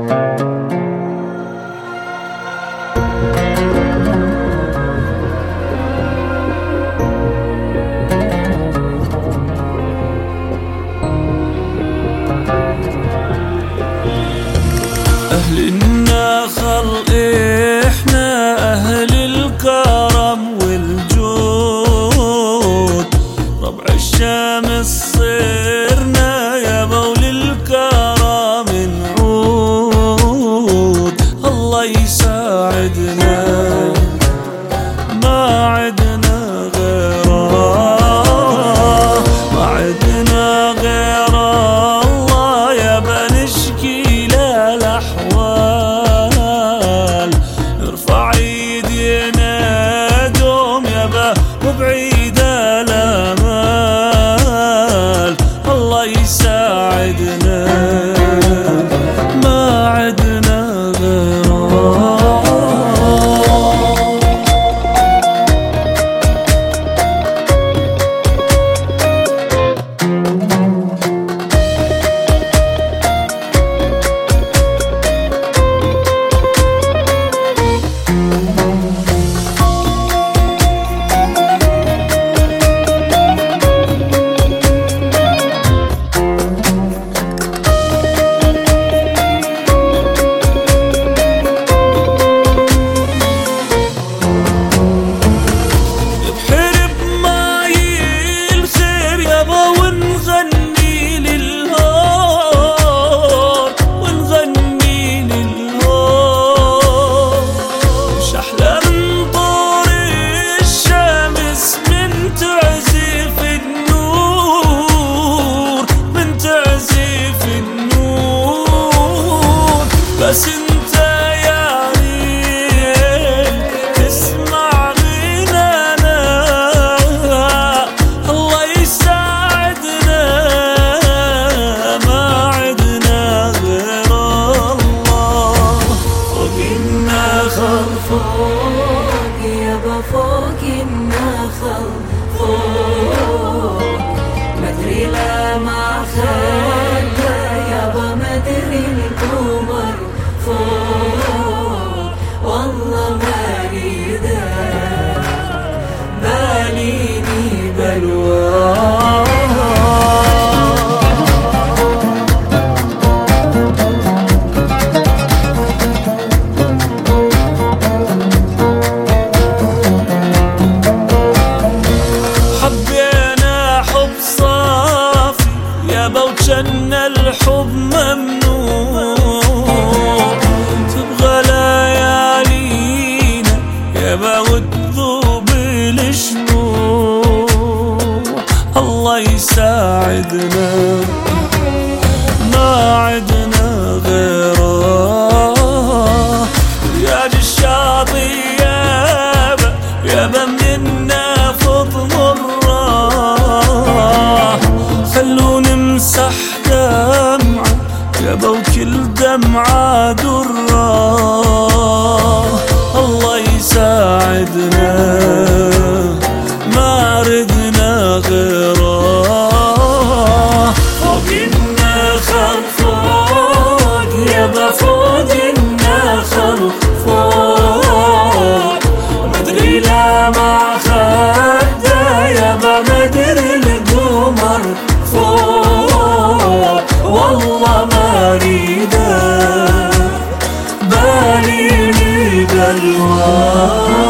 أهل النخل إحنا أهل الكرم والجود، ربع الشمس صرنا يابا وللكرم نعود. الله يساعدنا ما عدنا غيره، ما عدنا غيره الله يابا نشكي له الأحوال. نرفع ايدينا دوم يابا وبعيد الامال. الله يساعدنا ما عدنا غيره. بس انت يا ريت تسمع غنانا، الله يساعدنا ما عدنا غير الله. فوق النخل فوق يابا فوق النخل فوق، مدري لا ما خلى يابا مدري القمر فوق. والله ما اريده باليني بلوى. حبينا حب صافي يابا وجن الحب ممنوع، تبغى ليالينا يابا وتذوب الشموع. الله يساعدنا ما عدنا غيره. رياض الشاطئ يابا مننا فض مره، خلو نمسح دمعة يابا وكل دمعة درة. الله يساعدنا ما ردنا غيره. فوق النخل فوق يابا فوق النخل فوق، مدري لا ما خده يابا مدري القمر فوق. والله ما اريده باليني بلوى.